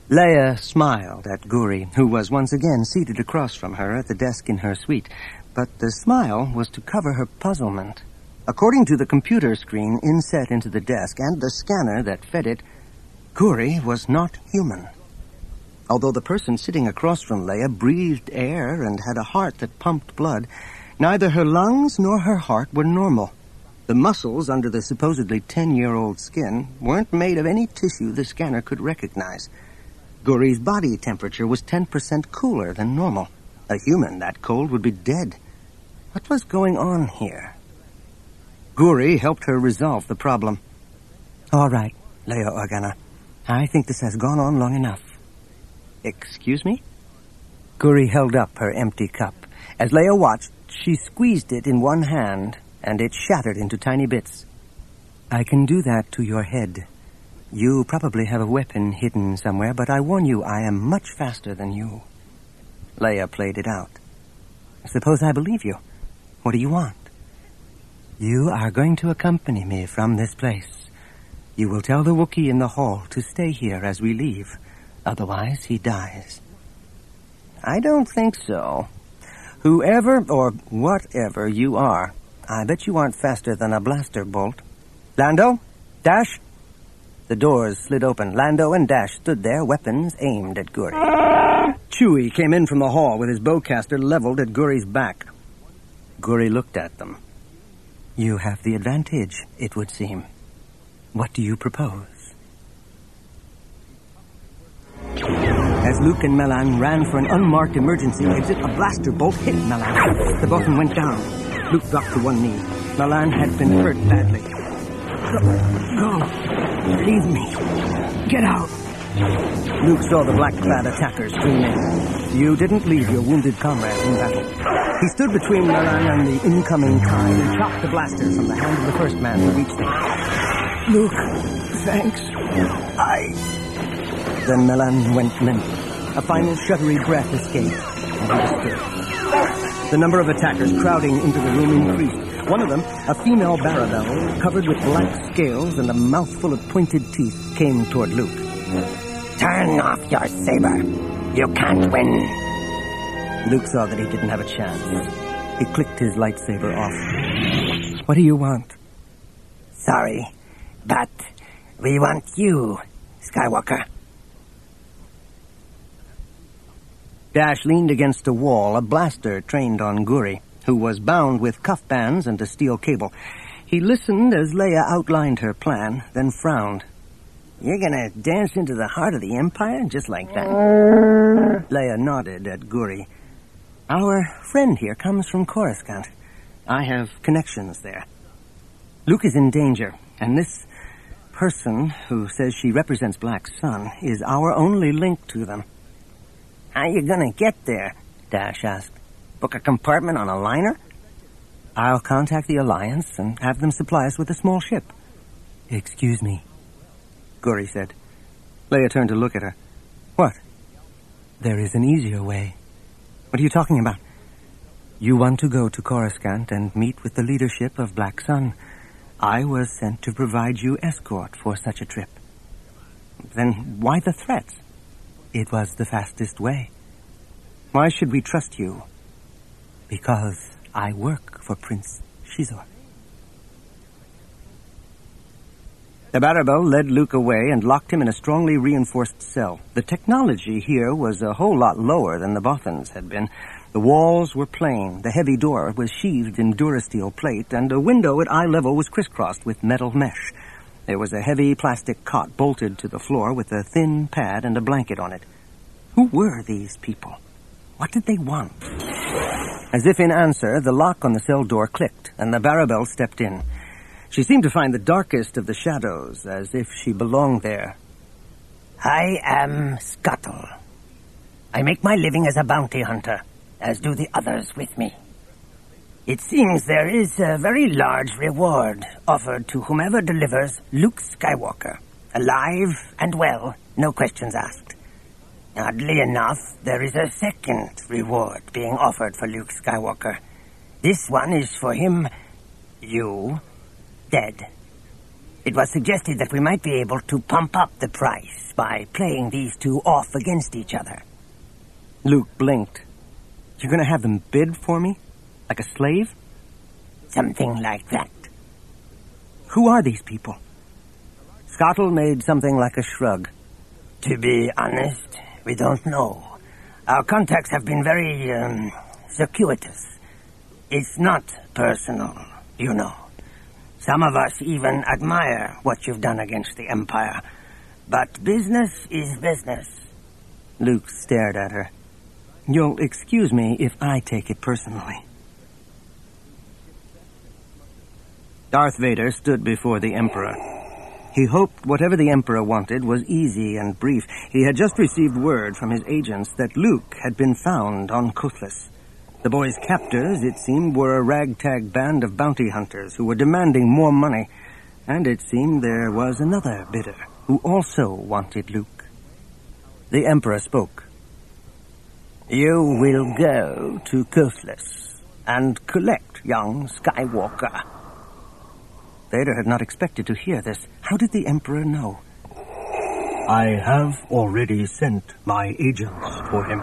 Leia smiled at Guri, who was once again seated across from her at the desk in her suite. But the smile was to cover her puzzlement. According to the computer screen inset into the desk and the scanner that fed it, Guri was not human. Although the person sitting across from Leia breathed air and had a heart that pumped blood, neither her lungs nor her heart were normal. The muscles under the supposedly 10-year-old skin weren't made of any tissue the scanner could recognize. Guri's body temperature was 10% cooler than normal. A human that cold would be dead. What was going on here? Guri helped her resolve the problem. All right, Leia Organa. I think this has gone on long enough. Excuse me? Guri held up her empty cup. As Leia watched, she squeezed it in one hand, and it shattered into tiny bits. I can do that to your head. You probably have a weapon hidden somewhere, but I warn you, I am much faster than you. Leia played it out. Suppose I believe you. What do you want? You are going to accompany me from this place. You will tell the Wookiee in the hall to stay here as we leave. Otherwise, he dies. I don't think so. Whoever or whatever you are, I bet you aren't faster than a blaster bolt. Lando? Dash? The doors slid open. Lando and Dash stood there, weapons aimed at Guri. Chewie came in from the hall with his bowcaster leveled at Guri's back. Guri looked at them. You have the advantage, it would seem. What do you propose? As Luke and Melan ran for an unmarked emergency exit, a blaster bolt hit Melan. The button went down. Luke dropped to one knee. Melan had been hurt badly. Go. Leave me. Get out. Luke saw the black-clad attackers stream in. You didn't leave your wounded comrades in battle. He stood between Melan and the incoming kind and chopped the blaster from the hand of the first man who reached them. Luke, thanks. Then Melan went limp. A final shuddery breath escaped, and he stood. The number of attackers crowding into the room increased. One of them, a female Barabel, covered with black scales and a mouthful of pointed teeth, came toward Luke. Turn off your saber. You can't win. Luke saw that he didn't have a chance. He clicked his lightsaber off. What do you want? Sorry, but we want you, Skywalker. Dash leaned against a wall, a blaster trained on Guri, who was bound with cuff bands and a steel cable. He listened as Leia outlined her plan, then frowned. You're gonna dance into the heart of the Empire just like that? Leia nodded at Guri. Our friend here comes from Coruscant. I have connections there. Luke is in danger, and this person who says she represents Black Sun is our only link to them. How you gonna get there? Dash asked. Book a compartment on a liner? I'll contact the Alliance and have them supply us with a small ship. Excuse me, Guri said. Leia turned to look at her. What? There is an easier way. What are you talking about? You want to go to Coruscant and meet with the leadership of Black Sun. I was sent to provide you escort for such a trip. Then why the threats? It was the fastest way. Why should we trust you? Because I work for Prince Shizor. The Barabel led Luke away and locked him in a strongly reinforced cell. The technology here was a whole lot lower than the Bothans had been. The walls were plain, the heavy door was sheathed in durasteel plate, and a window at eye level was crisscrossed with metal mesh. There was a heavy plastic cot bolted to the floor with a thin pad and a blanket on it. Who were these people? What did they want? As if in answer, the lock on the cell door clicked, and the Barabel stepped in. She seemed to find the darkest of the shadows, as if she belonged there. I am Scuttle. I make my living as a bounty hunter, as do the others with me. It seems there is a very large reward offered to whomever delivers Luke Skywalker, alive and well, no questions asked. Oddly enough, there is a second reward being offered for Luke This one is for him, you, dead. It was suggested that we might be able to pump up the price by playing these two off against each other. Luke blinked. You're going to have them bid for me? Like a slave? Something like that. Who are these people? Scottle made something like a shrug. To be honest, we don't know. Our contacts have been very, circuitous. It's not personal, you know. Some of us even admire what you've done against the Empire. But business is business. Luke stared at her. You'll excuse me if I take it personally. Darth Vader stood before the Emperor. He hoped whatever the Emperor wanted was easy and brief. He had just received word from his agents that Luke had been found on Kothlas. The boy's captors, it seemed, were a ragtag band of bounty hunters who were demanding more money. And it seemed there was another bidder who also wanted Luke. The Emperor spoke. You will go to Kothlas and collect young Skywalker. Vader had not expected to hear this. How did the Emperor know? I have already sent my agents for him.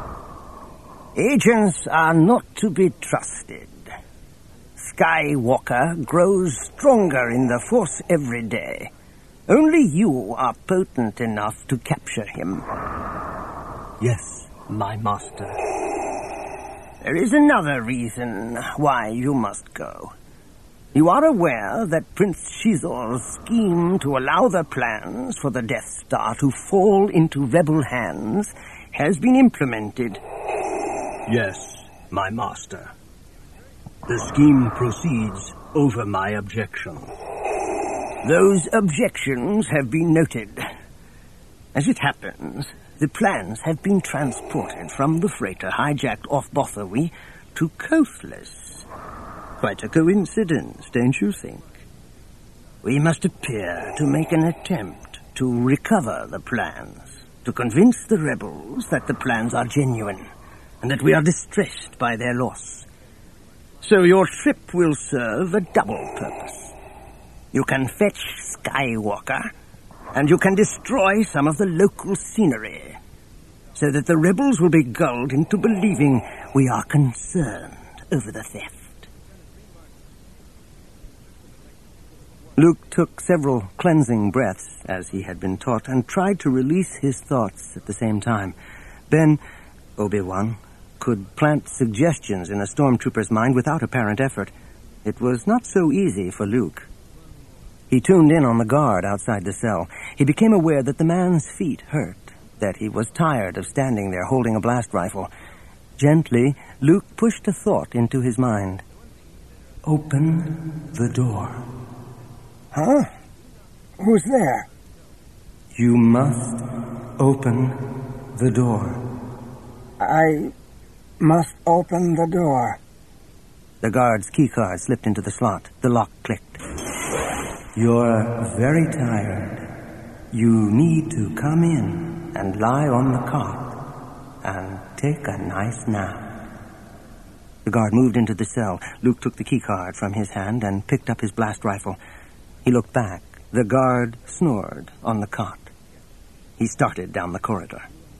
Agents are not to be trusted. Skywalker grows stronger in the Force every day. Only you are potent enough to capture him. Yes, my master. There is another reason why you must go. You are aware that Prince Shizor's scheme to allow the plans for the Death Star to fall into rebel hands has been implemented. Yes, my master. The scheme proceeds over my objections. Those objections have been noted. As it happens, the plans have been transported from the freighter hijacked off Bothawi to Kothlas. Quite a coincidence, don't you think? We must appear to make an attempt to recover the plans, to convince the rebels that the plans are genuine, and that we are distressed by their loss. So your trip will serve a double purpose. You can fetch Skywalker, and you can destroy some of the local scenery, so that the rebels will be gulled into believing we are concerned over the theft. Luke took several cleansing breaths, as he had been taught, and tried to release his thoughts at the same time. Ben, Obi-Wan, could plant suggestions in a stormtrooper's mind without apparent effort. It was not so easy for Luke. He tuned in on the guard outside the cell. He became aware that the man's feet hurt, that he was tired of standing there holding a blast rifle. Gently, Luke pushed a thought into his mind. Open the door. Huh? Who's there? You must open the door. I must open the door. The guard's keycard slipped into the slot. The lock clicked. You're very tired. You need to come in and lie on the cot and take a nice nap. The guard moved into the cell. Luke took the keycard from his hand and picked up his blast rifle. He looked back. The guard snored on the cot. He started down the corridor.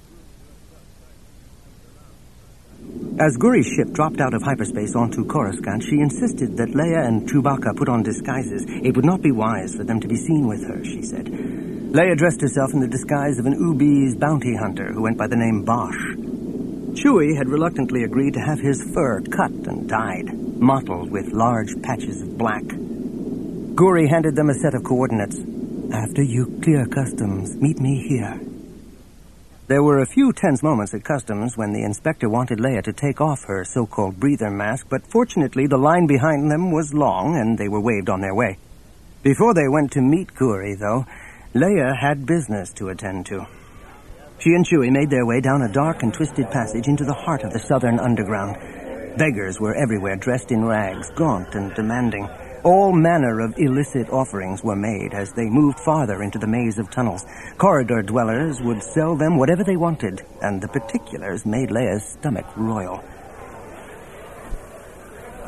As Guri's ship dropped out of hyperspace onto Coruscant, she insisted that Leia and Chewbacca put on disguises. It would not be wise for them to be seen with her, she said. Leia dressed herself in the disguise of an Ubi's bounty hunter who went by the name Bosch. Chewie had reluctantly agreed to have his fur cut and dyed, mottled with large patches of black. Guri handed them a set of coordinates. After you clear customs, meet me here. There were a few tense moments at customs when the inspector wanted Leia to take off her so-called breather mask, but fortunately the line behind them was long and they were waved on their way. Before they went to meet Guri, though, Leia had business to attend to. She and Chewie made their way down a dark and twisted passage into the heart of the southern underground. Beggars were everywhere, dressed in rags, gaunt and demanding. All manner of illicit offerings were made as they moved farther into the maze of tunnels. Corridor dwellers would sell them whatever they wanted, and the particulars made Leia's stomach roil.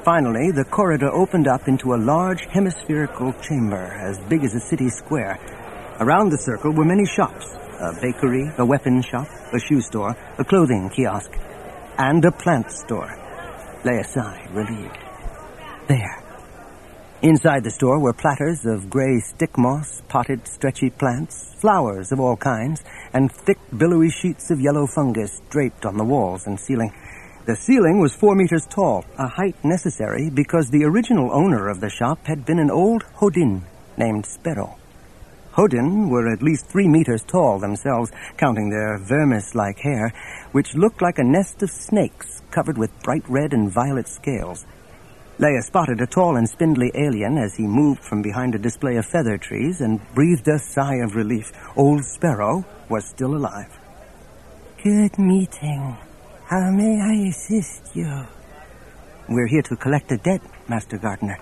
Finally, the corridor opened up into a large hemispherical chamber as big as a city square. Around the circle were many shops, a bakery, a weapon shop, a shoe store, a clothing kiosk, and a plant store. Leia sighed, relieved. There. Inside the store were platters of gray stick moss, potted stretchy plants, flowers of all kinds, and thick billowy sheets of yellow fungus draped on the walls and ceiling. The ceiling was 4 meters tall, a height necessary because the original owner of the shop had been an old Hodin named Sparrow. Hodin were at least 3 meters tall themselves, counting their vermis-like hair, which looked like a nest of snakes covered with bright red and violet scales. Leia spotted a tall and spindly alien as he moved from behind a display of feather trees and breathed a sigh of relief. Old Sparrow was still alive. Good meeting. How may I assist you? We're here to collect a debt, Master Gardener.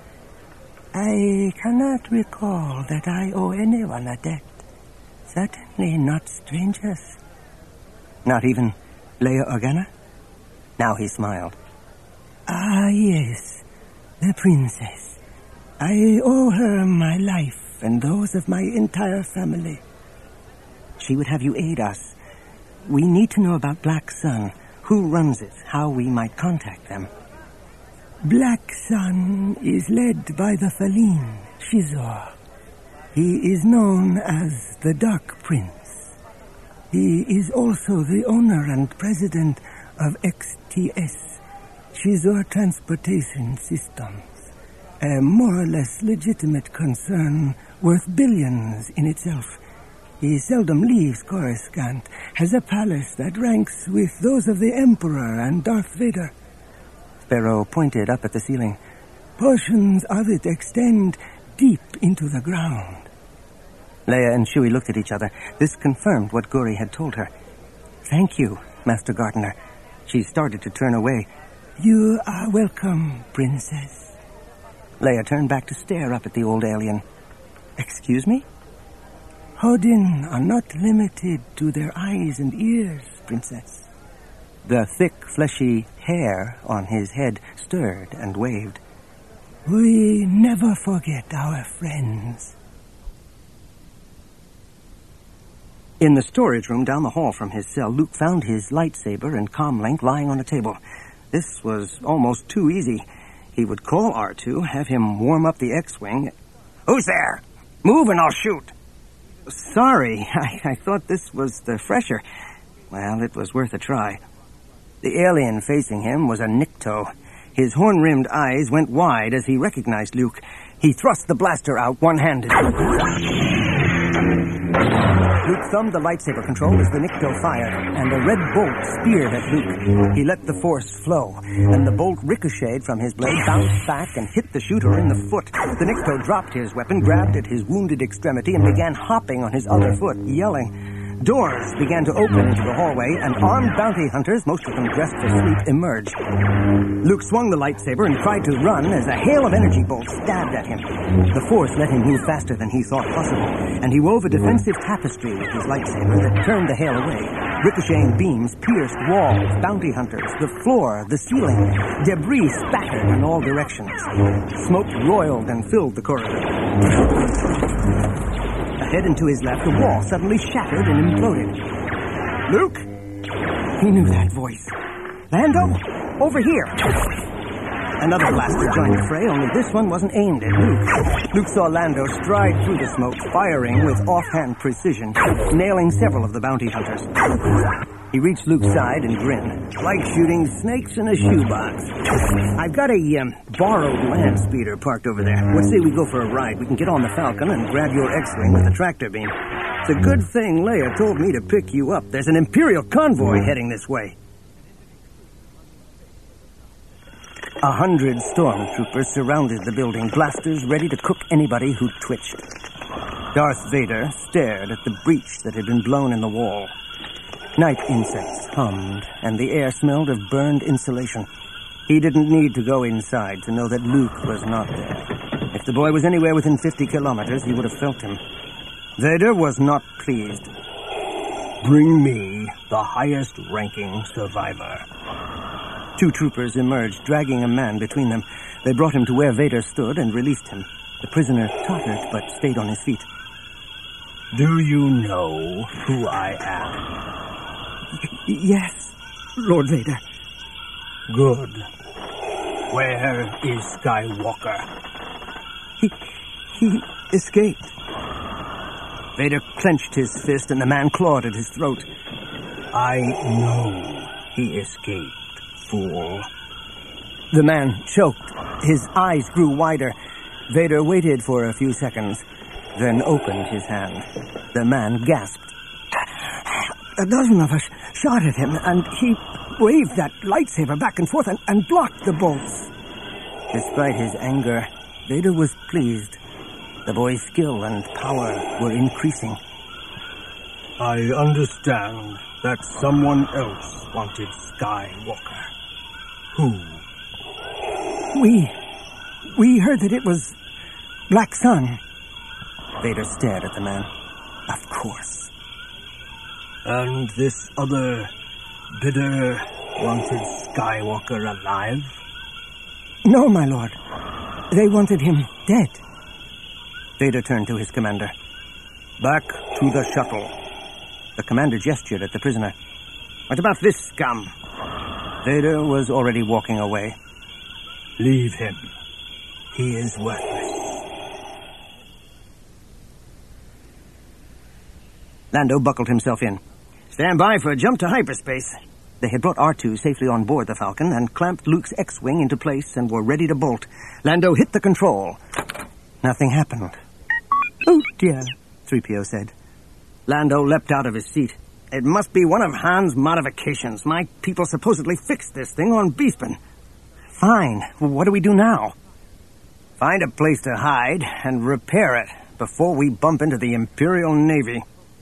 I cannot recall that I owe anyone a debt. Certainly not strangers. Not even Leia Organa? Now he smiled. Ah, yes. The princess. I owe her my life and those of my entire family. She would have you aid us. We need to know about Black Sun, who runs it, how we might contact them. Black Sun is led by the Feline, Shizor. He is known as the Dark Prince. He is also the owner and president of XTS, Shizor Transportation Systems, a more or less legitimate concern worth billions in itself. He seldom leaves Coruscant, has a palace that ranks with those of the Emperor and Darth Vader. Sparrow pointed up at the ceiling. Portions of it extend deep into the ground. Leia and Chewie looked at each other. This confirmed what Guri had told her. Thank you, Master Gardener. She started to turn away. You are welcome, Princess. Leia turned back to stare up at the old alien. Excuse me? Hodin are not limited to their eyes and ears, Princess. The thick, fleshy hair on his head stirred and waved. We never forget our friends. In the storage room down the hall from his cell, Luke found his lightsaber and comlink lying on a table. This was almost too easy. He would call R2, have him warm up the X-Wing. Who's there? Move and I'll shoot. Sorry, I thought this was the fresher. Well, it was worth a try. The alien facing him was a Nikto. His horn-rimmed eyes went wide as he recognized Luke. He thrust the blaster out one-handed. Luke thumbed the lightsaber control as the Nikto fired, and a red bolt speared at Luke. He let the force flow, and the bolt ricocheted from his blade, bounced back, and hit the shooter in the foot. The Nikto dropped his weapon, grabbed at his wounded extremity, and began hopping on his other foot, yelling. Doors began to open into the hallway, and armed bounty hunters, most of them dressed for sleep, emerged. Luke swung the lightsaber and tried to run as a hail of energy bolts stabbed at him. The force let him move faster than he thought possible, and he wove a defensive tapestry with his lightsaber that turned the hail away. Ricocheting beams pierced walls, bounty hunters, the floor, the ceiling. Debris spattered in all directions. Smoke roiled and filled the corridor. Ahead and to his left, the wall suddenly shattered and imploded. Luke? He knew that voice. Lando? Over here! Another blaster joined the fray, only this one wasn't aimed at Luke. Luke saw Lando stride through the smoke, firing with offhand precision, nailing several of the bounty hunters. He reached Luke's side and grinned. Like shooting snakes in a shoebox. I've got a borrowed land speeder parked over there. What say we go for a ride? We can get on the Falcon and grab your X-Wing with the tractor beam. It's a good thing Leia told me to pick you up. There's an Imperial convoy heading this way. 100 stormtroopers surrounded the building, blasters ready to cook anybody who twitched. Darth Vader stared at the breach that had been blown in the wall. Night insects hummed, and the air smelled of burned insulation. He didn't need to go inside to know that Luke was not there. If the boy was anywhere within 50 kilometers, he would have felt him. Vader was not pleased. Bring me the highest-ranking survivor. 2 troopers emerged, dragging a man between them. They brought him to where Vader stood and released him. The prisoner tottered but stayed on his feet. Do you know who I am? Yes, Lord Vader. Good. Where is Skywalker? He escaped. Vader clenched his fist and the man clawed at his throat. I know he escaped, fool. The man choked. His eyes grew wider. Vader waited for a few seconds, then opened his hand. The man gasped. A dozen of us shot at him, and he waved that lightsaber back and forth and blocked the bolts. Despite his anger, Vader was pleased. The boy's skill and power were increasing. I understand that someone else wanted Skywalker. Who? We heard that it was Black Sun. Vader stared at the man. Of course. And this other bidder wanted Skywalker alive? No, my lord. They wanted him dead. Vader turned to his commander. Back to the shuttle. The commander gestured at the prisoner. What about this scum? Vader was already walking away. Leave him. He is worthless. Lando buckled himself in. Stand by for a jump to hyperspace. They had brought R2 safely on board the Falcon and clamped Luke's X-Wing into place and were ready to bolt. Lando hit the control. Nothing happened. Oh, dear, 3PO said. Lando leapt out of his seat. It must be one of Han's modifications. My people supposedly fixed this thing on Bespin. Fine. What do we do now? Find a place to hide and repair it before we bump into the Imperial Navy.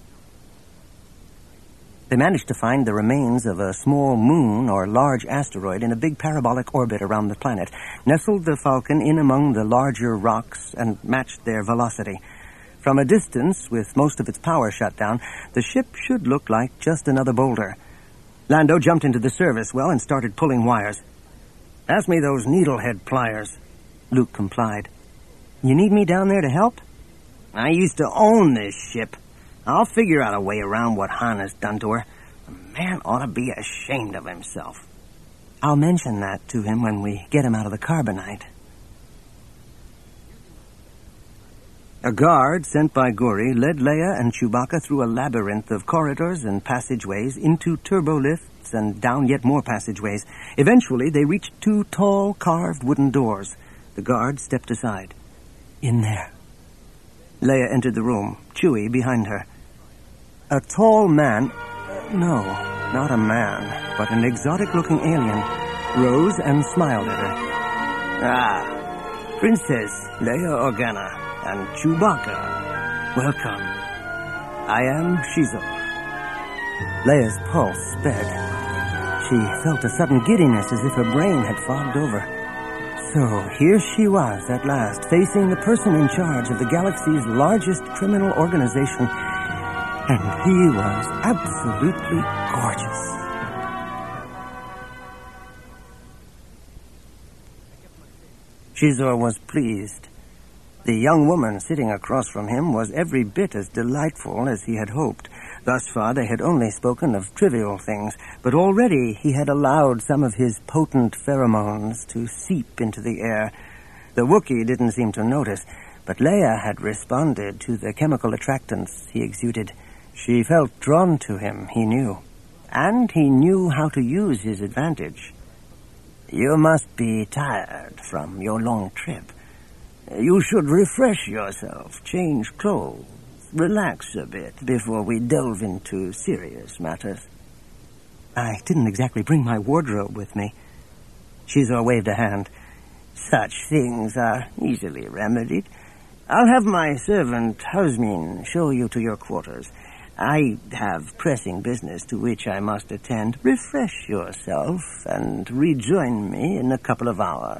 They managed to find the remains of a small moon or large asteroid in a big parabolic orbit around the planet, nestled the Falcon in among the larger rocks and matched their velocity. From a distance, with most of its power shut down, the ship should look like just another boulder. Lando jumped into the service well and started pulling wires. Pass me those needlehead pliers. Luke complied. You need me down there to help? I used to own this ship. I'll figure out a way around what Han has done to her. The man ought to be ashamed of himself. I'll mention that to him when we get him out of the carbonite. A guard sent by Guri led Leia and Chewbacca through a labyrinth of corridors and passageways into turbolifts and down yet more passageways. Eventually, they reached 2 tall, carved wooden doors. The guard stepped aside. In there. Leia entered the room, Chewie behind her. A tall man, no, not a man, but an exotic-looking alien, rose and smiled at her. Ah, Princess Leia Organa and Chewbacca, welcome. I am Shizo. Leia's pulse sped. She felt a sudden giddiness as if her brain had fogged over. So here she was at last, facing the person in charge of the galaxy's largest criminal organization, and he was absolutely gorgeous. Shizor was pleased. The young woman sitting across from him was every bit as delightful as he had hoped. Thus far, they had only spoken of trivial things, but already he had allowed some of his potent pheromones to seep into the air. The Wookiee didn't seem to notice, but Leia had responded to the chemical attractants he exuded. She felt drawn to him, he knew, and he knew how to use his advantage. You must be tired from your long trip. You should refresh yourself, change clothes, relax a bit before we delve into serious matters. I didn't exactly bring my wardrobe with me. Shizor waved a hand. Such things are easily remedied. I'll have my servant Husmin show you to your quarters. I have pressing business to which I must attend. Refresh yourself and rejoin me in a couple of hours.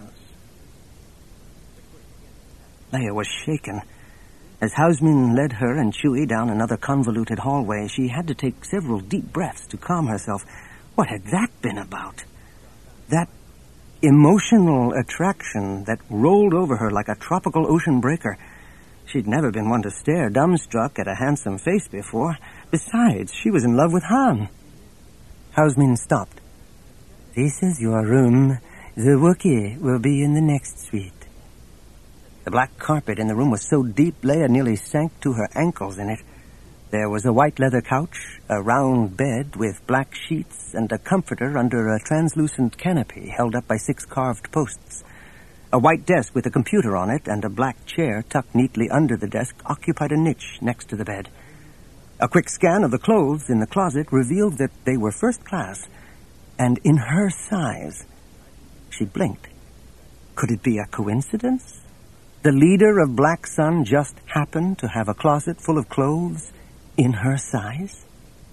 Leia was shaken. As Husmin led her and Chewie down another convoluted hallway, she had to take several deep breaths to calm herself. What had that been about? That emotional attraction that rolled over her like a tropical ocean breaker. She'd never been one to stare dumbstruck at a handsome face before. Besides, she was in love with Han. Hausmin stopped. "This is your room. The Wookiee will be in the next suite." The black carpet in the room was so deep Leia nearly sank to her ankles in it. There was a white leather couch, a round bed with black sheets, and a comforter under a translucent canopy held up by 6 carved posts. A white desk with a computer on it and a black chair tucked neatly under the desk occupied a niche next to the bed. A quick scan of the clothes in the closet revealed that they were first class, and in her size. She blinked. Could it be a coincidence? The leader of Black Sun just happened to have a closet full of clothes in her size?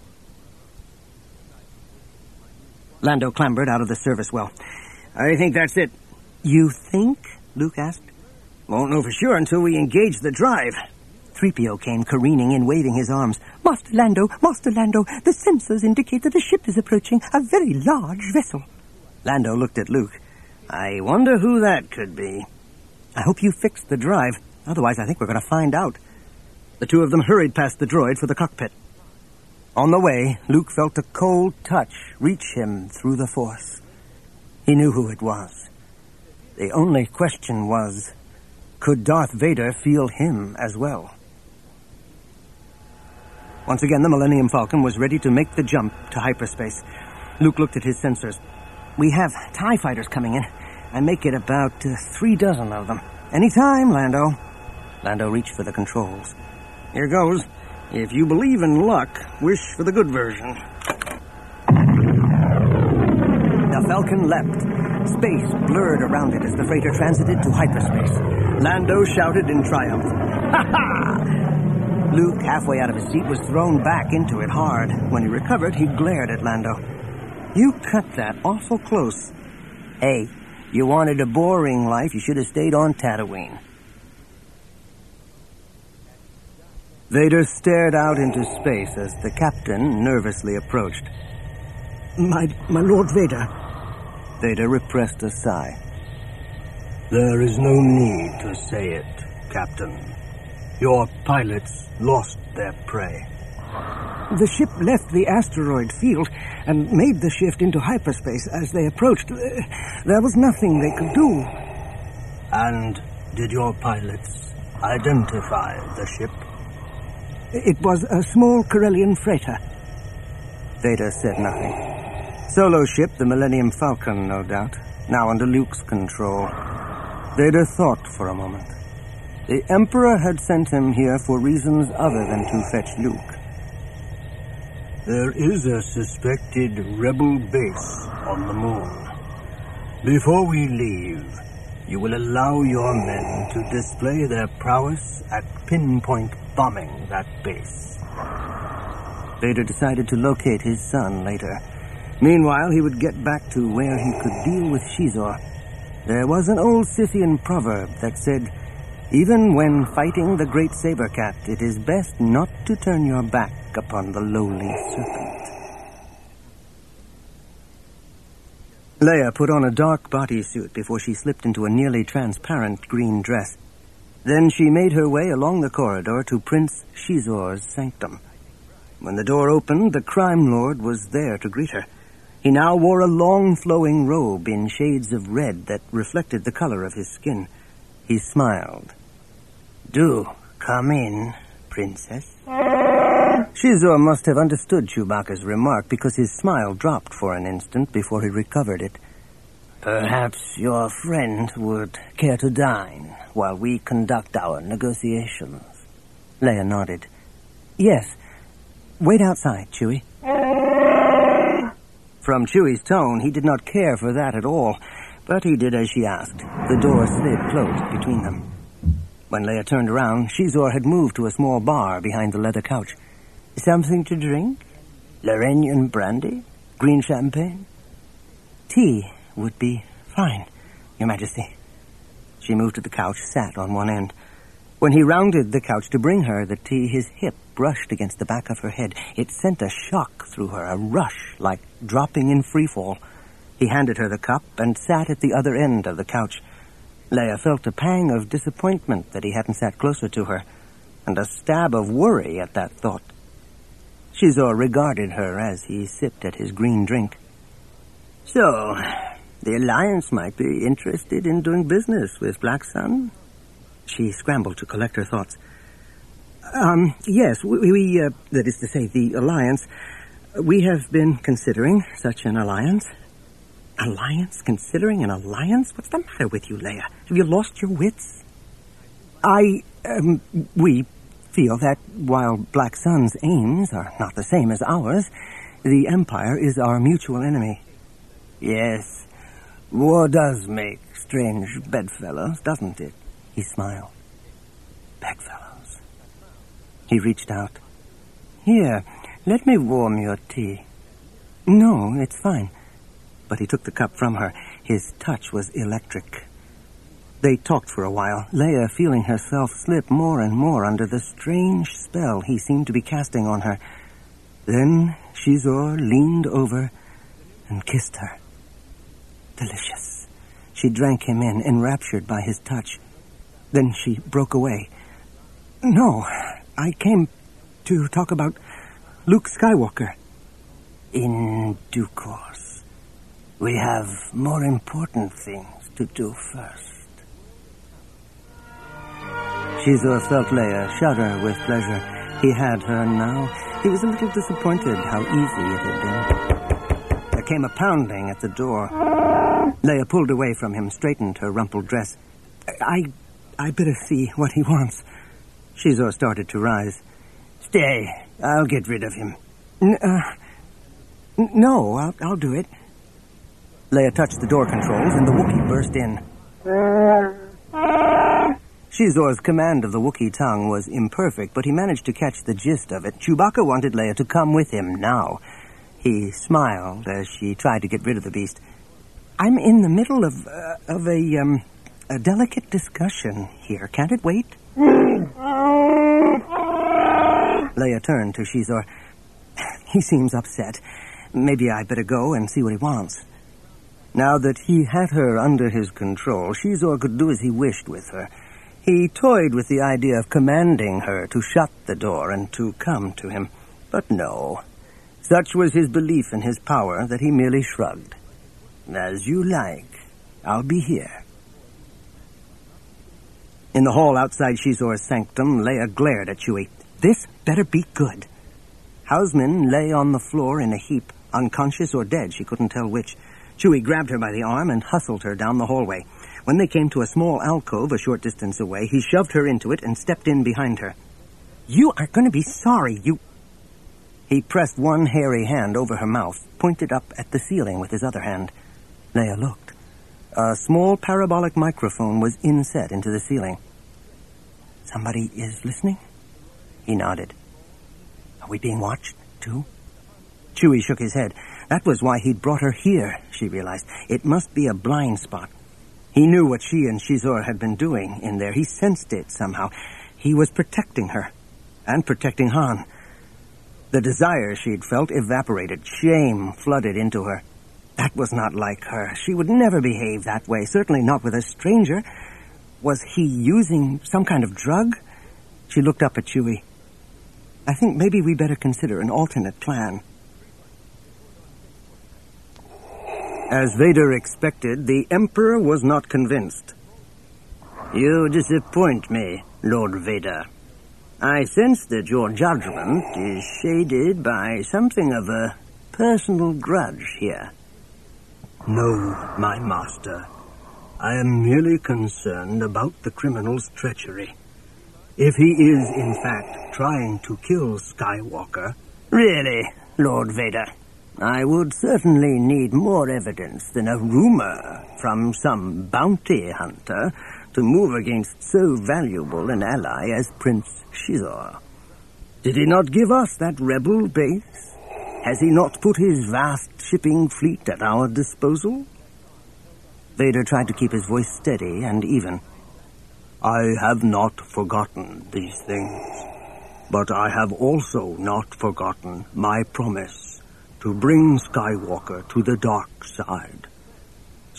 Lando clambered out of the service well. "I think that's it." "You think?" Luke asked. "Won't know for sure until we engage the drive." 3PO came careening in, waving his arms. Master Lando, the sensors indicate that a ship is approaching, a very large vessel." Lando looked at Luke. "I wonder who that could be." "I hope you fixed the drive. Otherwise, I think we're going to find out." The two of them hurried past the droid for the cockpit. On the way, Luke felt a cold touch reach him through the Force. He knew who it was. The only question was, could Darth Vader feel him as well? Once again, the Millennium Falcon was ready to make the jump to hyperspace. Luke looked at his sensors. "We have TIE fighters coming in. I make it about 3 dozen of them. Any time, Lando." Lando reached for the controls. "Here goes. If you believe in luck, wish for the good version." The Falcon leapt. Space blurred around it as the freighter transited to hyperspace. Lando shouted in triumph. "Ha ha!" Luke, halfway out of his seat, was thrown back into it hard. When he recovered, he glared at Lando. "You cut that awful close." "Hey, you wanted a boring life, you should have stayed on Tatooine." Vader stared out into space as the captain nervously approached. My Lord Vader." Vader repressed a sigh. "There is no need to say it, Captain. Your pilots lost their prey." "The ship left the asteroid field and made the shift into hyperspace as they approached. There was nothing they could do." "And did your pilots identify the ship?" "It was a small Corellian freighter." Vader said nothing. Solo ship, the Millennium Falcon, no doubt, now under Luke's control. Vader thought for a moment. The Emperor had sent him here for reasons other than to fetch Luke. "There is a suspected rebel base on the moon. Before we leave, you will allow your men to display their prowess at pinpoint bombing that base." Vader decided to locate his son later. Meanwhile, he would get back to where he could deal with Shizor. There was an old Scythian proverb that said, "Even when fighting the great saber cat, it is best not to turn your back upon the lowly serpent." Leia put on a dark bodysuit before she slipped into a nearly transparent green dress. Then she made her way along the corridor to Prince Shizor's sanctum. When the door opened, the crime lord was there to greet her. He now wore a long flowing robe in shades of red that reflected the color of his skin. He smiled. "Do come in, Princess." Shizor must have understood Chewbacca's remark because his smile dropped for an instant before he recovered it. "Perhaps your friend would care to dine while we conduct our negotiations." Leia nodded. "Yes. Wait outside, Chewie." From Chewie's tone, he did not care for that at all, but he did as she asked. The door slid closed between them. When Leia turned around, Shizor had moved to a small bar behind the leather couch. "Something to drink? Lorenian brandy? Green champagne?" "Tea would be fine, Your Majesty." She moved to the couch, sat on one end. When he rounded the couch to bring her the tea, his hip brushed against the back of her head. It sent a shock through her, a rush like dropping in freefall. He handed her the cup and sat at the other end of the couch. Leia felt a pang of disappointment that he hadn't sat closer to her, and a stab of worry at that thought. Shizor regarded her as he sipped at his green drink. So, the Alliance might be interested in doing business with Black Sun? She scrambled to collect her thoughts. Yes, that is to say, the Alliance, we have been considering such an alliance. Alliance? Considering an alliance? What's the matter with you, Leia? Have you lost your wits? We feel that while Black Sun's aims are not the same as ours, the Empire is our mutual enemy. Yes, war does make strange bedfellows, doesn't it? He smiled. Bedfellows. He reached out. Here, let me warm your tea. No, it's fine. But he took the cup from her. His touch was electric. They talked for a while, Leia feeling herself slip more and more under the strange spell he seemed to be casting on her. Then Shizor leaned over and kissed her. Delicious. She drank him in, enraptured by his touch. Then she broke away. No, I came to talk about Luke Skywalker. In due course. We have more important things to do first. Shizor felt Leia shudder with pleasure. He had her now. He was a little disappointed how easy it had been. There came a pounding at the door. Leia pulled away from him, straightened her rumpled dress. I better see what he wants. Shizor started to rise. Stay. I'll get rid of him. No, I'll do it. Leia touched the door controls, and the Wookiee burst in. Shizor's command of the Wookiee tongue was imperfect, but he managed to catch the gist of it. Chewbacca wanted Leia to come with him now. He smiled as she tried to get rid of the beast. I'm in the middle of a delicate discussion here. Can't it wait? Leia turned to Shizor. He seems upset. Maybe I'd better go and see what he wants. Now that he had her under his control, Shizor could do as he wished with her. He toyed with the idea of commanding her to shut the door and to come to him. But no. Such was his belief in his power that he merely shrugged. As you like. I'll be here. In the hall outside Shizor's sanctum, Leia glared at Chewie. This better be good. Houseman lay on the floor in a heap, unconscious or dead, she couldn't tell which. Chewie grabbed her by the arm and hustled her down the hallway. When they came to a small alcove a short distance away, he shoved her into it and stepped in behind her. You are going to be sorry, you... He pressed one hairy hand over her mouth, pointed up at the ceiling with his other hand. Leia looked. A small parabolic microphone was inset into the ceiling. Somebody is listening? He nodded. Are we being watched, too? Chewie shook his head. That was why he'd brought her here, she realized. It must be a blind spot. He knew what she and Shizor had been doing in there. He sensed it somehow. He was protecting her. And protecting Han. The desire she'd felt evaporated. Shame flooded into her. That was not like her. She would never behave that way, certainly not with a stranger. Was he using some kind of drug? She looked up at Chewie. I think maybe we better consider an alternate plan. As Vader expected, the Emperor was not convinced. You disappoint me, Lord Vader. I sense that your judgment is shaded by something of a personal grudge here. No, my master. I am merely concerned about the criminal's treachery. If he is, in fact, trying to kill Skywalker... Really, Lord Vader? I would certainly need more evidence than a rumor from some bounty hunter to move against so valuable an ally as Prince Shizor. Did he not give us that rebel base? Has he not put his vast shipping fleet at our disposal? Vader tried to keep his voice steady and even. I have not forgotten these things, but I have also not forgotten my promise to bring Skywalker to the dark side.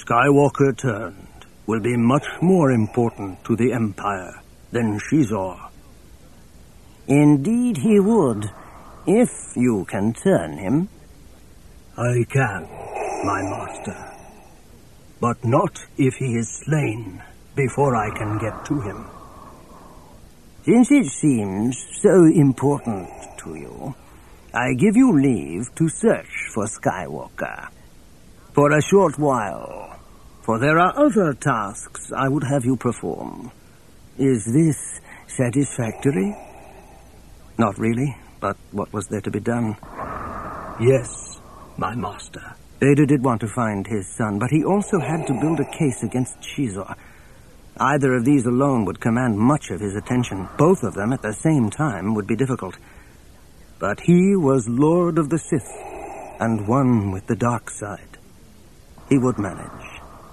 Skywalker turned will be much more important to the Empire than Shizor. Indeed he would, if you can turn him. I can, my master. But not if he is slain before I can get to him. Since it seems so important to you, I give you leave to search for Skywalker. For a short while. For there are other tasks I would have you perform. Is this satisfactory? Not really, but what was there to be done? Yes, my master. Vader did want to find his son, but he also had to build a case against Shizor. Either of these alone would command much of his attention. Both of them at the same time would be difficult. But he was Lord of the Sith, and one with the dark side. He would manage.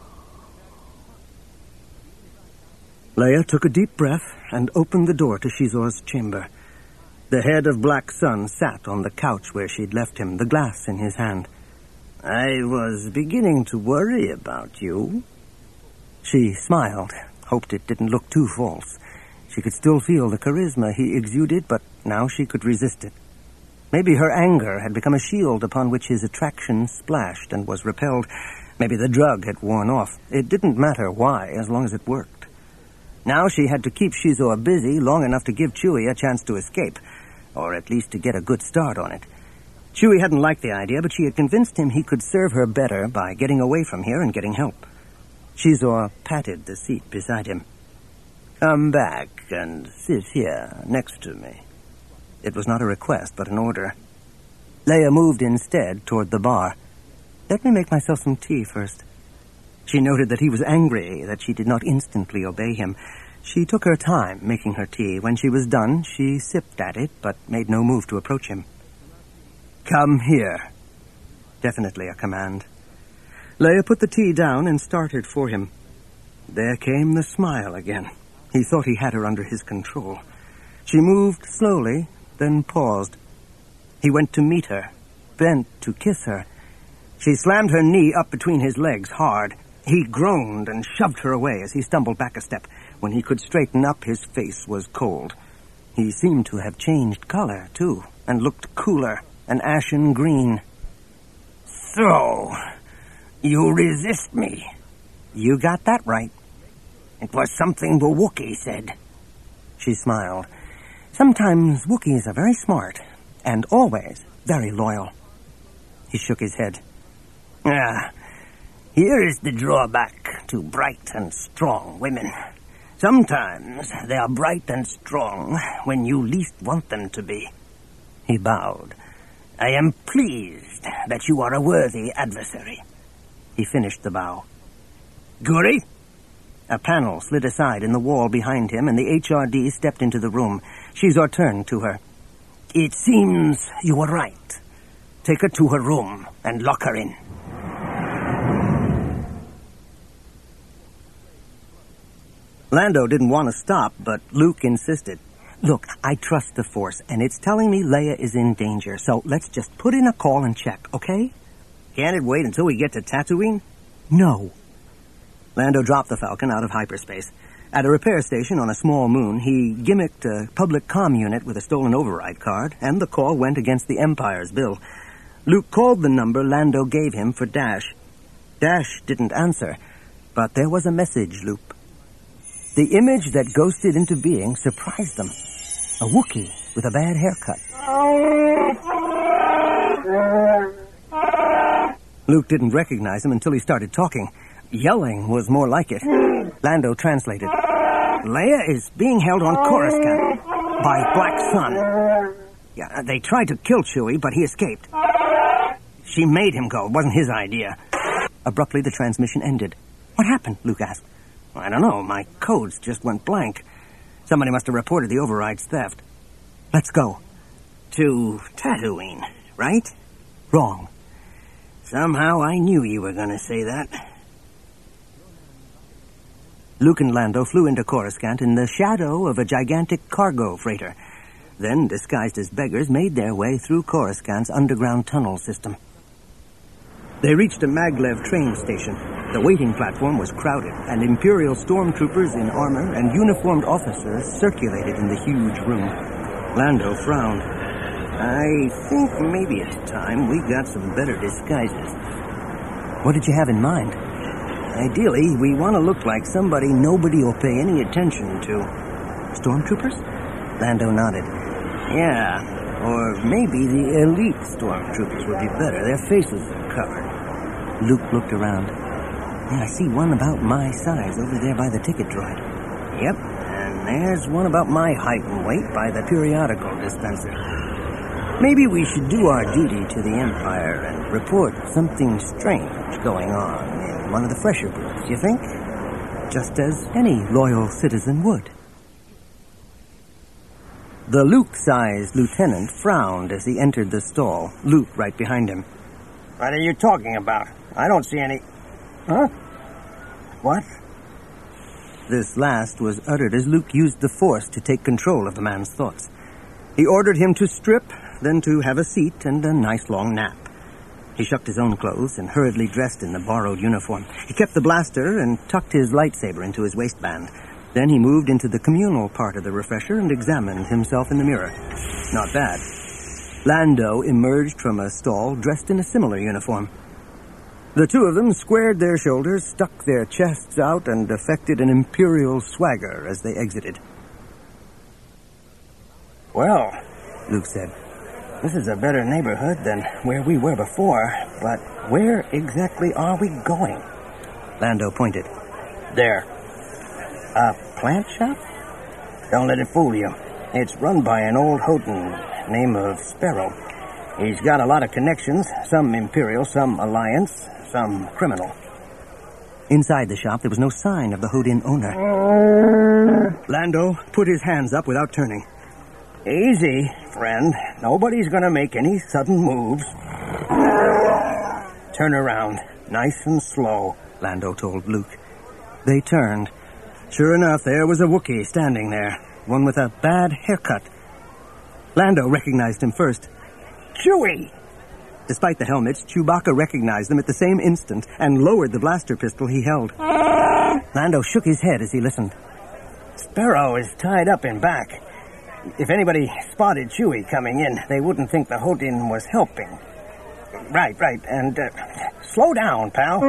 Leia took a deep breath and opened the door to Shizor's chamber. The head of Black Sun sat on the couch where she'd left him, the glass in his hand. I was beginning to worry about you. She smiled, hoped it didn't look too false. She could still feel the charisma he exuded, but now she could resist it. Maybe her anger had become a shield upon which his attraction splashed and was repelled. Maybe the drug had worn off. It didn't matter why, as long as it worked. Now she had to keep Shizor busy long enough to give Chewie a chance to escape, or at least to get a good start on it. Chewie hadn't liked the idea, but she had convinced him he could serve her better by getting away from here and getting help. Shizor patted the seat beside him. Come back and sit here next to me. It was not a request, but an order. Leia moved instead toward the bar. Let me make myself some tea first. She noted that he was angry that she did not instantly obey him. She took her time making her tea. When she was done, she sipped at it, but made no move to approach him. Come here. Definitely a command. Leia put the tea down and started for him. There came the smile again. He thought he had her under his control. She moved slowly, then paused. He went to meet her, bent to kiss her. She slammed her knee up between his legs hard. He groaned and shoved her away as he stumbled back a step. When he could straighten up, his face was cold. He seemed to have changed color, too, and looked cooler, an ashen green. So, you resist me? You got that right. It was something the Wookiee said. She smiled. Sometimes Wookiees are very smart, and always very loyal. He shook his head. Here is the drawback to bright and strong women. Sometimes they are bright and strong when you least want them to be. He bowed. I am pleased that you are a worthy adversary. He finished the bow. Guri? A panel slid aside in the wall behind him, and the HRD stepped into the room. Shizor turned to her. It seems you were right. Take her to her room and lock her in. Lando didn't want to stop, but Luke insisted. Look, I trust the Force, and it's telling me Leia is in danger, so let's just put in a call and check, okay? Can't it wait until we get to Tatooine? No. Lando dropped the Falcon out of hyperspace. At a repair station on a small moon, he gimmicked a public comm unit with a stolen override card, and the call went against the Empire's bill. Luke called the number Lando gave him for Dash. Dash didn't answer, but there was a message loop. The image that ghosted into being surprised them. A Wookiee with a bad haircut. Luke didn't recognize him until he started talking. Yelling was more like it. Lando translated. Leia is being held on Coruscant by Black Sun. Yeah, they tried to kill Chewie, but he escaped. She made him go. It wasn't his idea. Abruptly, the transmission ended. What happened? Luke asked. I don't know. My codes just went blank. Somebody must have reported the override's theft. Let's go. To Tatooine, right? Wrong. Somehow I knew you were going to say that. Luke and Lando flew into Coruscant in the shadow of a gigantic cargo freighter. Then, disguised as beggars, made their way through Coruscant's underground tunnel system. They reached a maglev train station. The waiting platform was crowded, and Imperial stormtroopers in armor and uniformed officers circulated in the huge room. Lando frowned. I think maybe it's time we got some better disguises. What did you have in mind? Ideally, we want to look like somebody nobody will pay any attention to. Stormtroopers? Lando nodded. Yeah, or maybe the elite stormtroopers would be better. Their faces are covered. Luke looked around. Yeah, I see one about my size over there by the ticket droid. Yep, and there's one about my height and weight by the periodical dispenser. Maybe we should do our duty to the Empire and report something strange going on in one of the fresher booths, you think? Just as any loyal citizen would. The Luke-sized lieutenant frowned as he entered the stall, Luke right behind him. What are you talking about? I don't see any... Huh? What? This last was uttered as Luke used the Force to take control of the man's thoughts. He ordered him to strip, then to have a seat and a nice long nap. He shucked his own clothes and hurriedly dressed in the borrowed uniform. He kept the blaster and tucked his lightsaber into his waistband. Then he moved into the communal part of the refresher and examined himself in the mirror. Not bad. Lando emerged from a stall dressed in a similar uniform. The two of them squared their shoulders, stuck their chests out, and affected an imperial swagger as they exited. Well, Luke said, this is a better neighborhood than where we were before, but where exactly are we going? Lando pointed. There. A plant shop? Don't let it fool you. It's run by an old Houghton named Sparrow. He's got a lot of connections, some Imperial, some Alliance, some criminal. Inside the shop, there was no sign of the Houghton owner. Lando put his hands up without turning. Easy, friend. Nobody's gonna make any sudden moves. Turn around, nice and slow, Lando told Luke. They turned. Sure enough, there was a Wookiee standing there, one with a bad haircut. Lando recognized him first. Chewie! Despite the helmets, Chewbacca recognized them at the same instant and lowered the blaster pistol he held. Lando shook his head as he listened. Sparrow is tied up in back. If anybody spotted Chewie coming in, they wouldn't think the Houghton was helping. Right, and slow down, pal.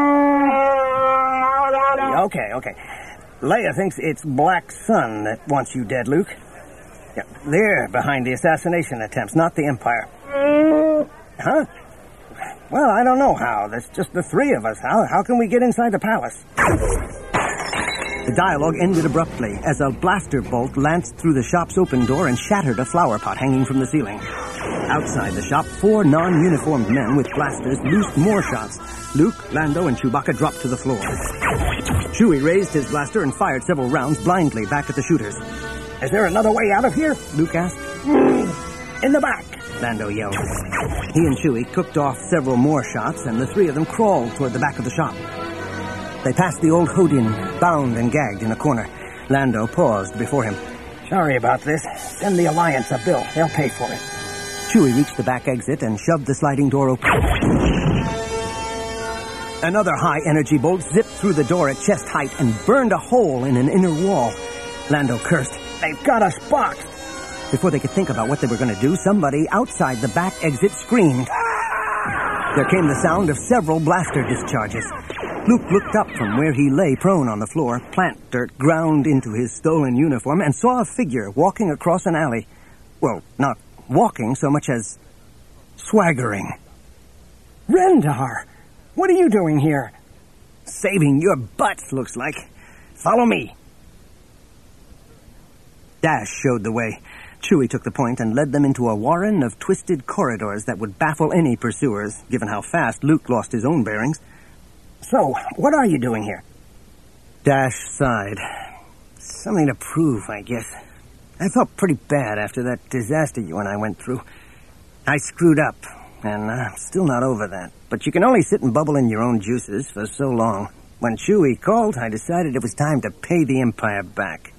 Okay. Leia thinks it's Black Sun that wants you dead, Luke. Yeah, they're behind the assassination attempts, not the Empire. Huh? Well, I don't know how. There's just the three of us. How can we get inside the palace? The dialogue ended abruptly as a blaster bolt lanced through the shop's open door and shattered a flower pot hanging from the ceiling. Outside the shop, 4 non-uniformed men with blasters loosed more shots. Luke, Lando, and Chewbacca dropped to the floor. Chewie raised his blaster and fired several rounds blindly back at the shooters. Is there another way out of here? Luke asked. In the back, Lando yelled. He and Chewie cooked off several more shots, and the three of them crawled toward the back of the shop. They passed the old Houghton, bound and gagged in a corner. Lando paused before him. Sorry about this. Send the Alliance a bill. They'll pay for it. Chewie reached the back exit and shoved the sliding door open. Another high-energy bolt zipped through the door at chest height and burned a hole in an inner wall. Lando cursed. They've got us boxed. Before they could think about what they were going to do, somebody outside the back exit screamed. There came the sound of several blaster discharges. Luke looked up from where he lay prone on the floor, plant dirt ground into his stolen uniform, and saw a figure walking across an alley. Well, not walking so much as swaggering. Rendar! What are you doing here? Saving your butts, looks like. Follow me. Dash showed the way. Chewie took the point and led them into a warren of twisted corridors that would baffle any pursuers, given how fast Luke lost his own bearings. So, what are you doing here? Dash sighed. Something to prove, I guess. I felt pretty bad after that disaster you and I went through. I screwed up, and I'm still not over that. But you can only sit and bubble in your own juices for so long. When Chewie called, I decided it was time to pay the Empire back.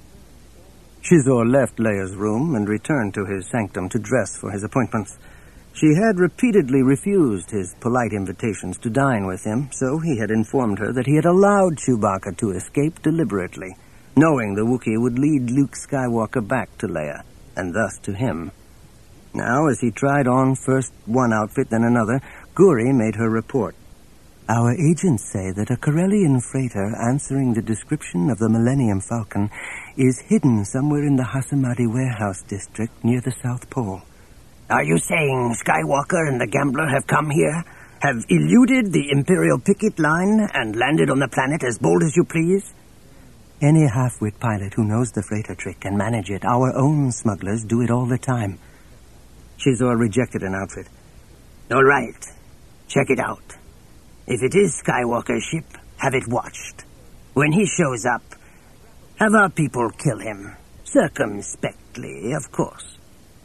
Shizor left Leia's room and returned to his sanctum to dress for his appointments. She had repeatedly refused his polite invitations to dine with him, so he had informed her that he had allowed Chewbacca to escape deliberately, knowing the Wookiee would lead Luke Skywalker back to Leia, and thus to him. Now, as he tried on first one outfit, then another, Guri made her report. Our agents say that a Corellian freighter answering the description of the Millennium Falcon is hidden somewhere in the Hasamadi warehouse district near the South Pole. Are you saying Skywalker and the Gambler have come here, have eluded the Imperial picket line, and landed on the planet as bold as you please? Any half-wit pilot who knows the freighter trick can manage it. Our own smugglers do it all the time. Shizor rejected an outfit. All right. Check it out. If it is Skywalker's ship, have it watched. When he shows up, have our people kill him. Circumspectly, of course.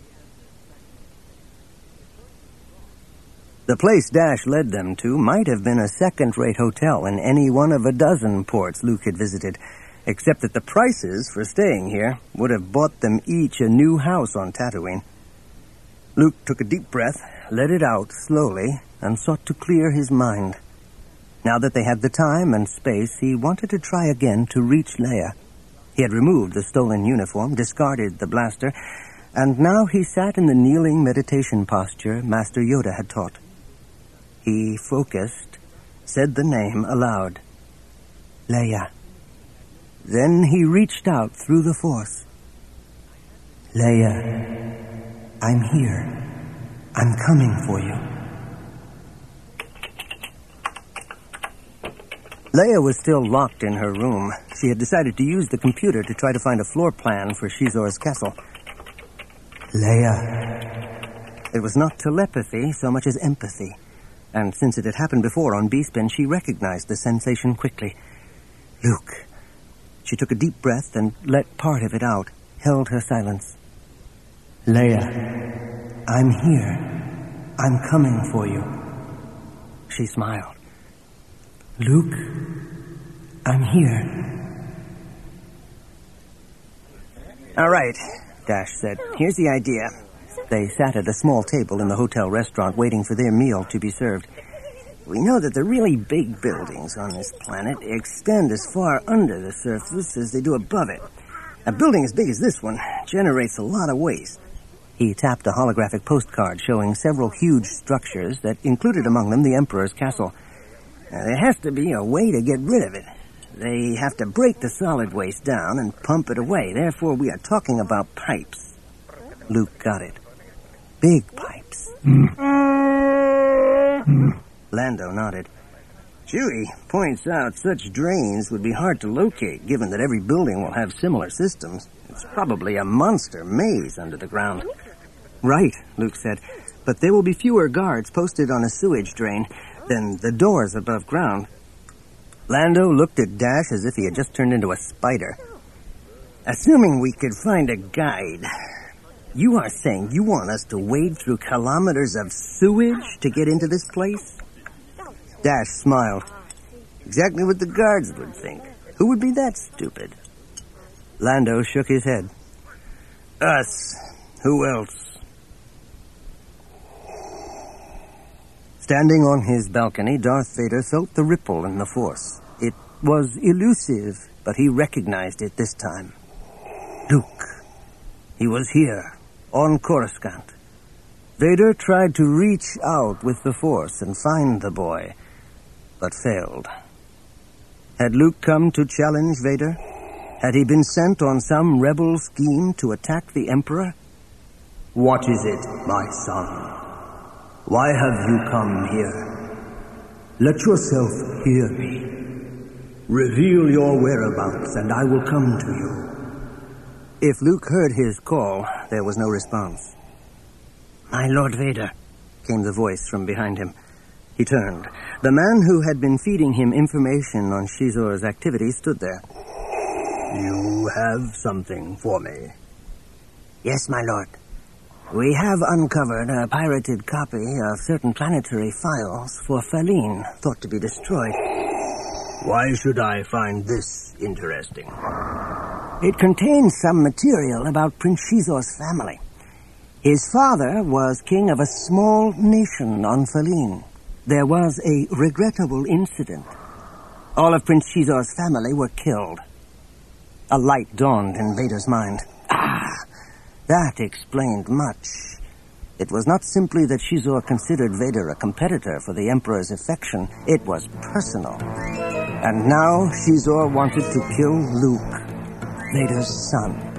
The place Dash led them to might have been a second-rate hotel in any one of a dozen ports Luke had visited, except that the prices for staying here would have bought them each a new house on Tatooine. Luke took a deep breath, let it out slowly, and sought to clear his mind. Now that they had the time and space, he wanted to try again to reach Leia. He had removed the stolen uniform, discarded the blaster, and now he sat in the kneeling meditation posture Master Yoda had taught. He focused, said the name aloud. Leia. Then he reached out through the Force. Leia, I'm here. I'm coming for you. Leia was still locked in her room. She had decided to use the computer to try to find a floor plan for Shizor's castle. Leia. It was not telepathy so much as empathy. And since it had happened before on Bespin, she recognized the sensation quickly. Luke. She took a deep breath and let part of it out, held her silence. Leia, I'm here. I'm coming for you. She smiled. Luke, I'm here. All right, Dash said. Here's the idea. They sat at a small table in the hotel restaurant waiting for their meal to be served. We know that the really big buildings on this planet extend as far under the surface as they do above it. A building as big as this one generates a lot of waste. He tapped a holographic postcard showing several huge structures that included among them the Emperor's castle. Now, there has to be a way to get rid of it. They have to break the solid waste down and pump it away. Therefore, we are talking about pipes. Luke got it. Big pipes. Lando nodded. Chewie points out such drains would be hard to locate, given that every building will have similar systems. It's probably a monster maze under the ground. Right, Luke said, but there will be fewer guards posted on a sewage drain than the doors above ground. Lando looked at Dash as if he had just turned into a spider. Assuming we could find a guide, you are saying you want us to wade through kilometers of sewage to get into this place? Dash smiled. Exactly what the guards would think. Who would be that stupid? Lando shook his head. Us. Who else? Standing on his balcony, Darth Vader felt the ripple in the Force. It was elusive, but he recognized it this time. Luke. He was here, on Coruscant. Vader tried to reach out with the Force and find the boy, but failed. Had Luke come to challenge Vader? Had he been sent on some rebel scheme to attack the Emperor? What is it, my son? Why have you come here? Let yourself hear me. Reveal your whereabouts, and I will come to you. If Luke heard his call, there was no response. My Lord Vader, came the voice from behind him. He turned. The man who had been feeding him information on Shizor's activities stood there. You have something for me. Yes, my lord. We have uncovered a pirated copy of certain planetary files for Faline, thought to be destroyed. Why should I find this interesting? It contains some material about Prince Shizor's family. His father was king of a small nation on Feline. There was a regrettable incident. All of Prince Xizor's family were killed. A light dawned in Vader's mind. That explained much. It was not simply that Xizor considered Vader a competitor for the Emperor's affection. It was personal. And now Xizor wanted to kill Luke, Vader's son.